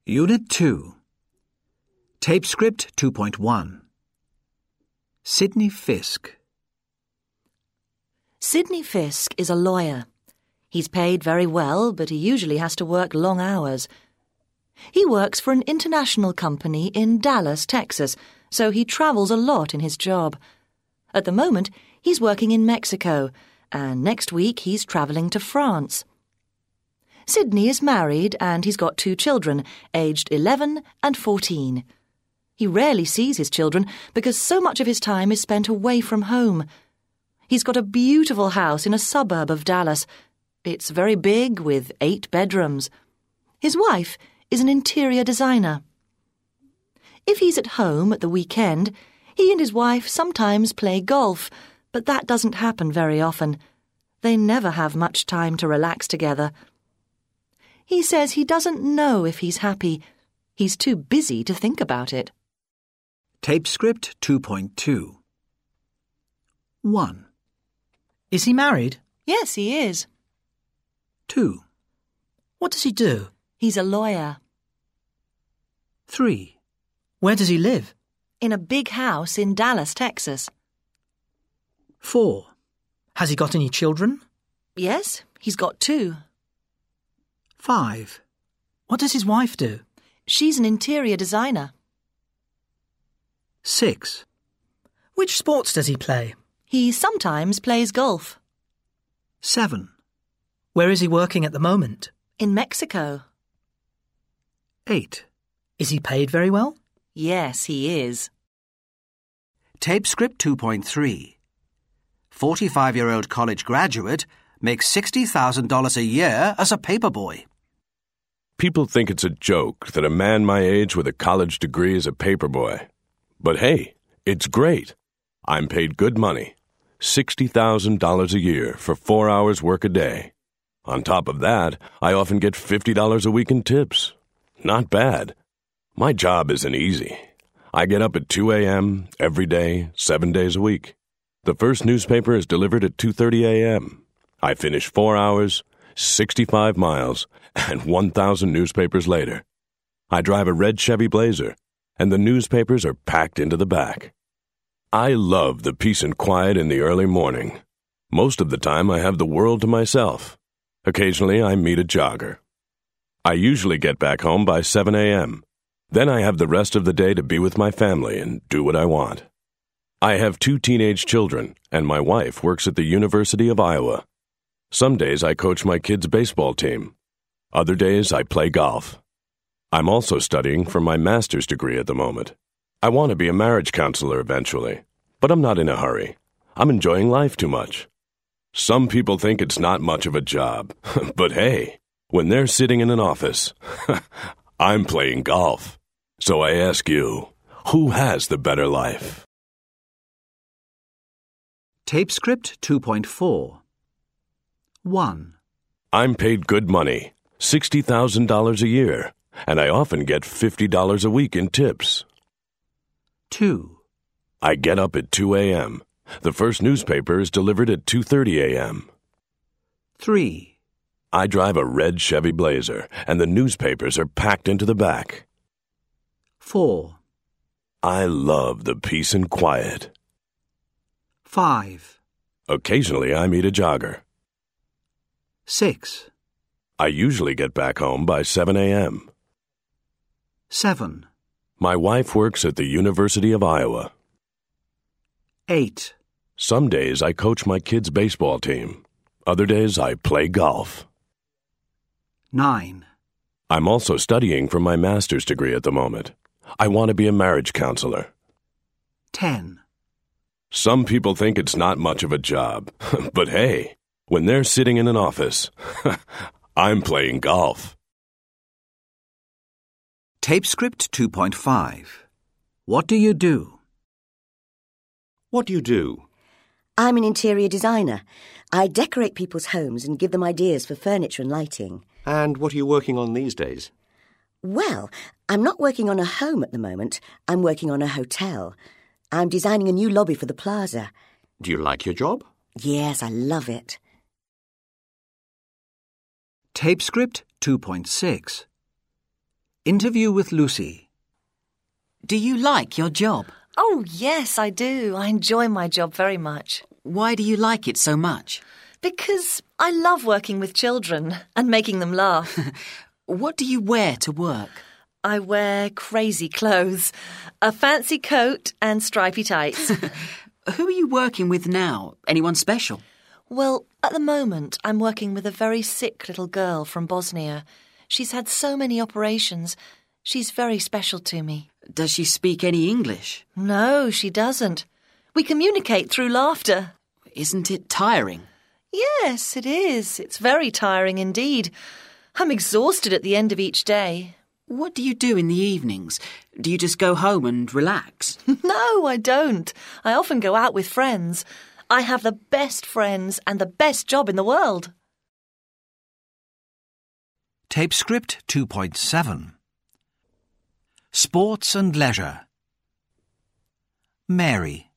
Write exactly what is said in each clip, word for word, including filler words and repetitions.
Unit two. Tape script two point one. Sidney Fisk. Sidney Fisk is a lawyer. He's paid very well, but he usually has to work long hours. He works for an international company in Dallas, Texas, so he travels a lot in his job. At the moment, he's working in Mexico, and next week he's travelling to France. Sidney is married and he's got two children, aged eleven and fourteen. He rarely sees his children because so much of his time is spent away from home. He's got a beautiful house in a suburb of Dallas. It's very big with eight bedrooms. His wife is an interior designer. If he's at home at the weekend, he and his wife sometimes play golf, but that doesn't happen very often. They never have much time to relax together. He says he doesn't know if he's happy. He's too busy to think about it. Tape script two point two. one. Is he married? Yes, he is. two. What does he do? He's a lawyer. three. Where does he live? In a big house in Dallas, Texas. four. Has he got any children? Yes, he's got two. five. What does his wife do? She's an interior designer. six. Which sports does he play? He sometimes plays golf. seven. Where is he working at the moment? In Mexico. eight. Is he paid very well? Yes, he is. Tape script two point three. forty-five-year-old college graduate makes sixty thousand dollars a year as a paperboy. People think it's a joke that a man my age with a college degree is a paperboy. But hey, it's great. I'm paid good money, sixty thousand dollars a year for four hours work a day. On top of that, I often get fifty dollars a week in tips. Not bad. My job isn't easy. I get up at two a.m. every day, seven days a week. The first newspaper is delivered at two thirty a.m. I finish four hours, sixty-five miles, and one thousand newspapers later. I drive a red Chevy Blazer, and the newspapers are packed into the back. I love the peace and quiet in the early morning. Most of the time I have the world to myself. Occasionally I meet a jogger. I usually get back home by seven a.m. Then I have the rest of the day to be with my family and do what I want. I have two teenage children, and my wife works at the University of Iowa. Some days I coach my kids' baseball team. Other days I play golf. I'm also studying for my master's degree at the moment. I want to be a marriage counselor eventually, but I'm not in a hurry. I'm enjoying life too much. Some people think it's not much of a job, but hey, when they're sitting in an office, I'm playing golf. So I ask you, who has the better life? Tape script two point four. one. I'm paid good money, sixty thousand dollars a year, and I often get fifty dollars a week in tips. two. I get up at two a.m. The first newspaper is delivered at two thirty a.m. three. I drive a red Chevy Blazer, and the newspapers are packed into the back. four. I love the peace and quiet. five. Occasionally I meet a jogger. six. I usually get back home by seven a.m. seven. My wife works at the University of Iowa. eight. Some days I coach my kids' baseball team. Other days I play golf. nine. I'm also studying for my master's degree at the moment. I want to be a marriage counselor. ten. Some people think it's not much of a job, but hey, when they're sitting in an office, I'm playing golf. Tape script two point five. What do you do? What do you do? I'm an interior designer. I decorate people's homes and give them ideas for furniture and lighting. And what are you working on these days? Well, I'm not working on a home at the moment. I'm working on a hotel. I'm designing a new lobby for the plaza. Do you like your job? Yes, I love it. Tape script two point six. Interview with Lucy. Do you like your job? Oh, yes, I do. I enjoy my job very much. Why do you like it so much? Because I love working with children and making them laugh. What do you wear to work? I wear crazy clothes, a fancy coat and stripy tights. Who are you working with now? Anyone special? Well, at the moment, I'm working with a very sick little girl from Bosnia. She's had so many operations. She's very special to me. Does she speak any English? No, she doesn't. We communicate through laughter. Isn't it tiring? Yes, it is. It's very tiring indeed. I'm exhausted at the end of each day. What do you do in the evenings? Do you just go home and relax? No, I don't. I often go out with friends. I have the best friends and the best job in the world. Tape script two point seven. Sports and leisure. Mary.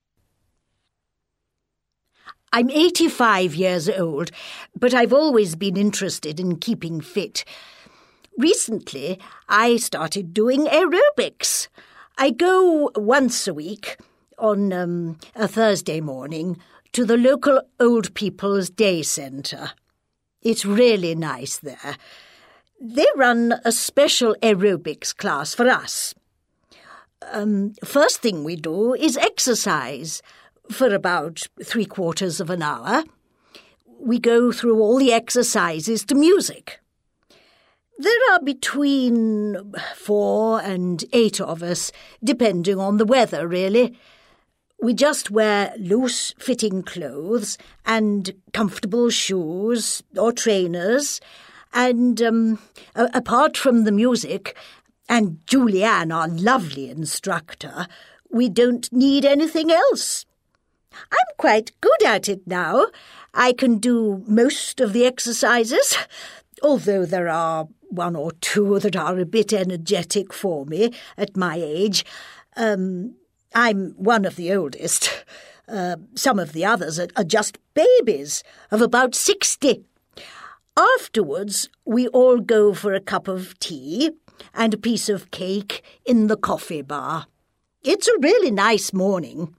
I'm eighty-five years old, but I've always been interested in keeping fit. Recently, I started doing aerobics. I go once a week, on um, a Thursday morning, to the local Old People's Day Centre. It's really nice there. They run a special aerobics class for us. Um, first thing we do is exercise for about three quarters of an hour. We go through all the exercises to music. There are between four and eight of us, depending on the weather, really. We just wear loose-fitting clothes and comfortable shoes or trainers, and um, a- apart from the music, and Julianne, our lovely instructor, we don't need anything else. I'm quite good at it now. I can do most of the exercises, although there are one or two that are a bit energetic for me at my age. Um, I'm one of the oldest. Uh, some of the others are, are just babies of about sixty. Afterwards, we all go for a cup of tea and a piece of cake in the coffee bar. It's a really nice morning.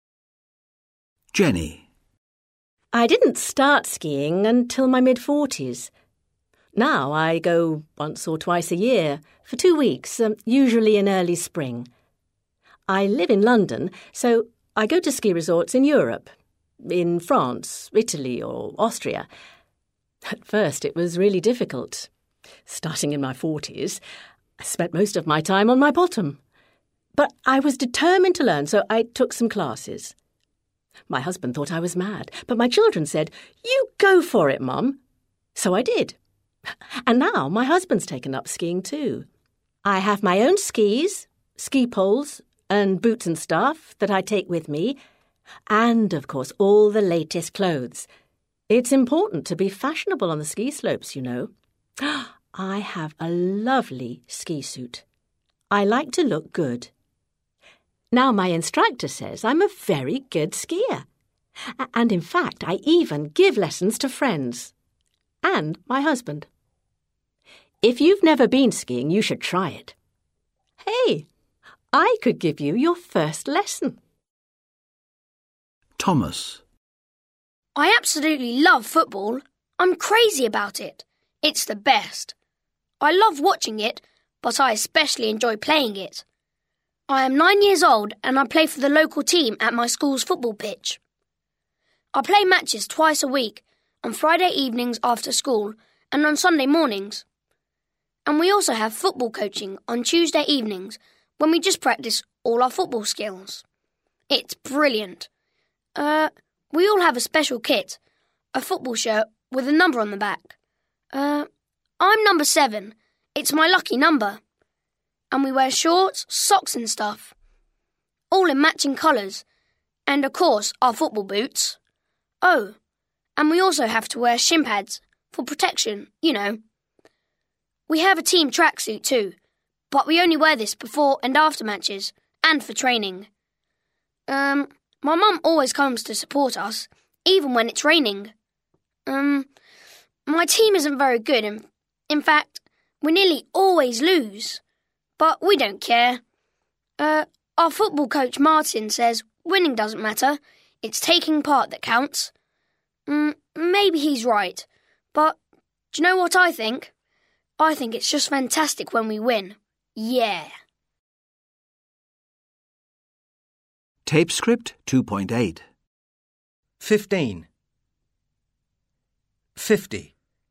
Jenny. I didn't start skiing until my mid-forties. Now I go once or twice a year for two weeks, um, usually in early spring. I live in London, so I go to ski resorts in Europe, in France, Italy or Austria. At first it was really difficult. Starting in my forties, I spent most of my time on my bottom. But I was determined to learn, so I took some classes. My husband thought I was mad, but my children said, "You go for it, Mum." So I did. And now my husband's taken up skiing too. I have my own skis, ski poles, and boots and stuff that I take with me, and, of course, all the latest clothes. It's important to be fashionable on the ski slopes, you know. I have a lovely ski suit. I like to look good. Now my instructor says I'm a very good skier. And in fact, I even give lessons to friends. And my husband. If you've never been skiing, you should try it. Hey, I could give you your first lesson. Thomas. I absolutely love football. I'm crazy about it. It's the best. I love watching it, but I especially enjoy playing it. I am nine years old and I play for the local team at my school's football pitch. I play matches twice a week, on Friday evenings after school and on Sunday mornings. And we also have football coaching on Tuesday evenings when we just practice all our football skills. It's brilliant. Uh, we all have a special kit, a football shirt with a number on the back. Uh, I'm number seven. It's my lucky number. And we wear shorts, socks and stuff. All in matching colours. And, of course, our football boots. Oh, and we also have to wear shin pads for protection, you know. We have a team tracksuit too, but we only wear this before and after matches, and for training. Um, my mum always comes to support us, even when it's raining. Um, my team isn't very good, and in fact, we nearly always lose. but we don't care. Uh, our football coach Martin says winning doesn't matter. It's taking part that counts. Mm, maybe he's right, but do you know what I think? I think it's just fantastic when we win. Yeah. Tape script two point eight. Fifteen. Fifty.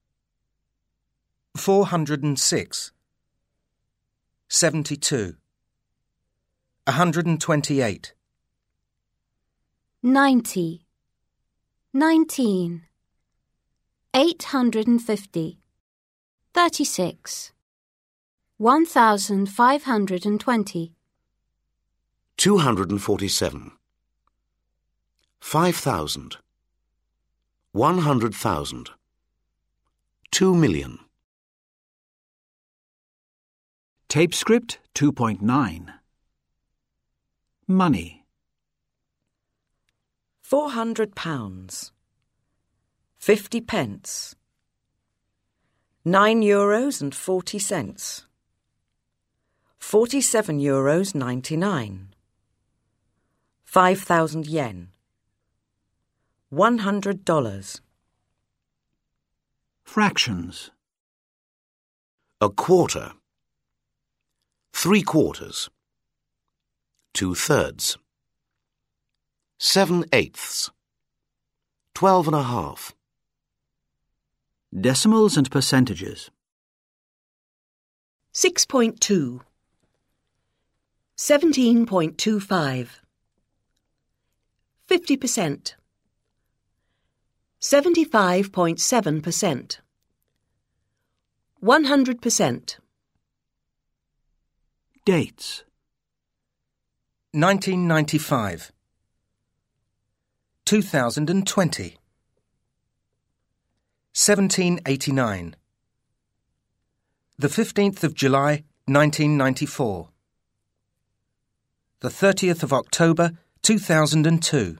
Four hundred and six. Seventy-two. A hundred and twenty-eight. Ninety. Nineteen. Eight hundred and fifty. Thirty-six. One thousand five hundred and twenty. Two hundred and forty-seven. Five thousand. One hundred thousand. Two million. Tape script two point nine. Money. Four hundred pounds. Fifty pence. Nine euros and forty cents. Forty-seven euros ninety-nine. Five thousand yen. One hundred dollars. Fractions. A quarter. Three quarters. Two thirds. Seven eighths. Twelve and a half. Decimals and percentages. Six point two. Seventeen point two five. Fifty percent. Seventy-five point seven percent. One hundred percent. Dates. nineteen ninety-five. two thousand twenty. seventeen eighty-nine. The fifteenth of July, nineteen ninety-four. The thirtieth of October, two thousand two.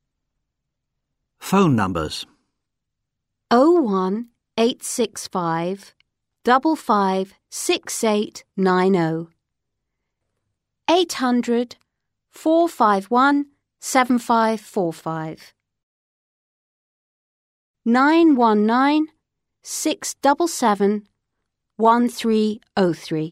Phone numbers. Oh one eight six five double five six eight nine oh. Eight hundred four five one seven five four five. Nine one nine six double seven one three oh three.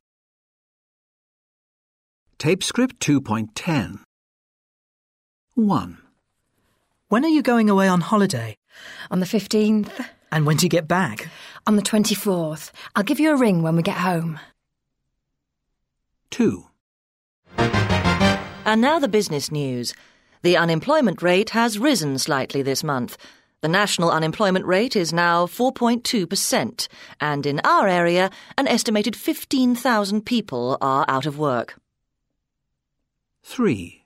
Tape script two point ten. One. When are you going away on holiday? On the fifteenth. And when do you get back? On the twenty-fourth. I'll give you a ring when we get home. Two. And now the business news. The unemployment rate has risen slightly this month. The national unemployment rate is now four point two percent, and in our area, an estimated fifteen thousand people are out of work. Three.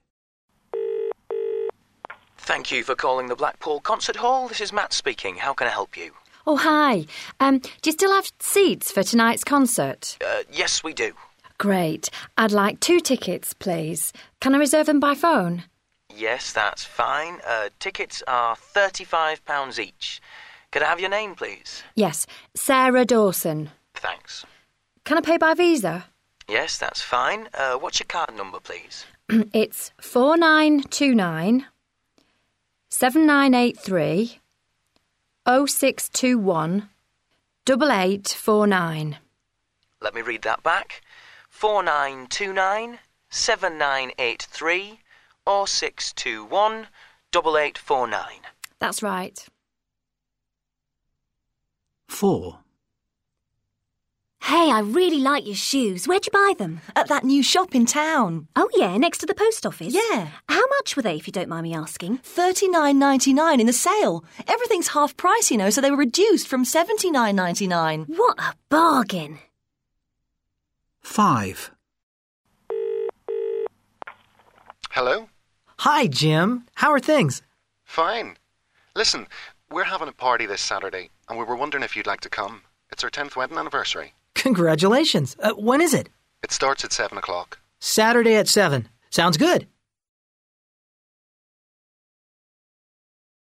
Thank you for calling the Blackpool Concert Hall. This is Matt speaking. How can I help you? Oh, hi. Um, do you still have seats for tonight's concert? Uh, yes, we do. Great. I'd like two tickets, please. Can I reserve them by phone? Yes, that's fine. Uh, tickets are thirty-five pounds each. Could I have your name, please? Yes, Sarah Dawson. Thanks. Can I pay by Visa? Yes, that's fine. Uh, what's your card number, please? It's four nine two nine seven nine eight three oh six two one double eight four nine. Let me read that back. Four nine two nine seven nine eight three oh six two one double eight four nine. That's right. Four. Hey, I really like your shoes. Where'd you buy them? At that new shop in town. Oh, yeah, next to the post office? Yeah. How much were they, if you don't mind me asking? thirty-nine ninety-nine in the sale. Everything's half price, you know, so they were reduced from seventy-nine ninety-nine. What a bargain. Five. Hello? Hi, Jim. How are things? Fine. Listen, we're having a party this Saturday, and we were wondering if you'd like to come. It's our tenth wedding anniversary. Congratulations. Uh, when is it? It starts at seven o'clock. Saturday at seven. Sounds good.